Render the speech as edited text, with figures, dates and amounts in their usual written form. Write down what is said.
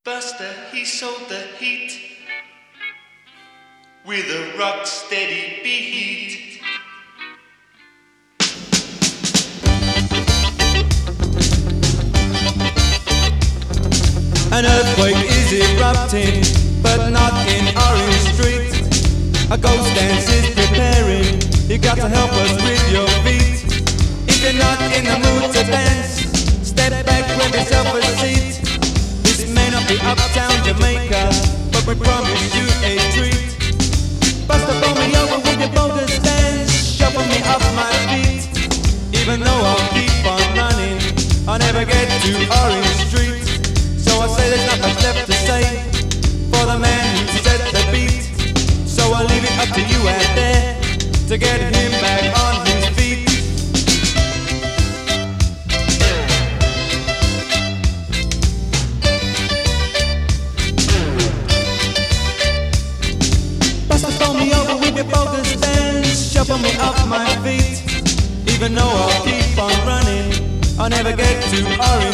Buster, he sold the heat with a rock steady beat. An earthquake is erupting, but not in Orange Street. A ghost dance is preparing, you got to help us with your feet. If you're not in the mood to dance, step back, grab yourself a seat. This may not be uptown Jamaica, but we promise you a treat. Buster, pull me over with your bogus dance, shuffle me off my feet. Even though I'll keep on running, I'll never get to Orange Street. So I say there's not much left to say for the man who set the beat. So I'll leave it up to you out there to get him back on his feet. Buster, throw me over with your bogus dance, shuffle me off my feet. Even though I'll keep on running, I'll never get to Orange